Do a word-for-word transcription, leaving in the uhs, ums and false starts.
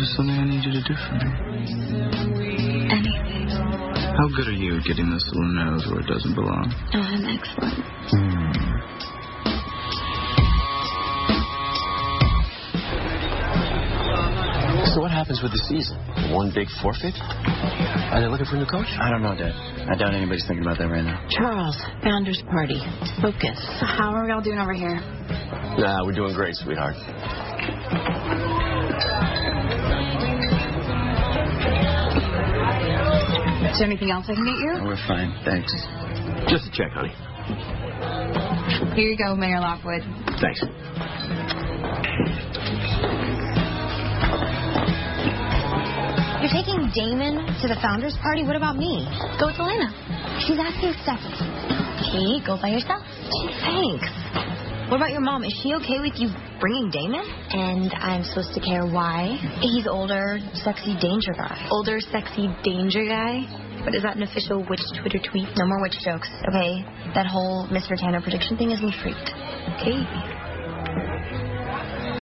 There's something I need you to do for me. Anything. How good are you at getting this little nose where it doesn't belong? Oh, I'm excellent. Hmm. So what happens with the season? One big forfeit? Are they looking for a new coach? I don't know, Dad. I doubt anybody's thinking about that right now. Charles, Founders Party. Focus. So how are we all doing over here? Nah, we're doing great, sweetheart. Is there anything else I can get you? Oh, we're fine, thanks. Just a check, honey. Here you go, Mayor Lockwood. Thanks. You're taking Damon to the Founders Party? What about me? Go with Elena. She's asking Stephanie. Okay, go by yourself. Gee, thanks. What about your mom? Is she okay with you bringing Damon? And I'm supposed to care why? He's older, sexy danger guy. Older, sexy danger guy? But is that an official witch Twitter tweet? No more witch jokes, okay? That whole Mister Tanner prediction thing has me freaked. Okay.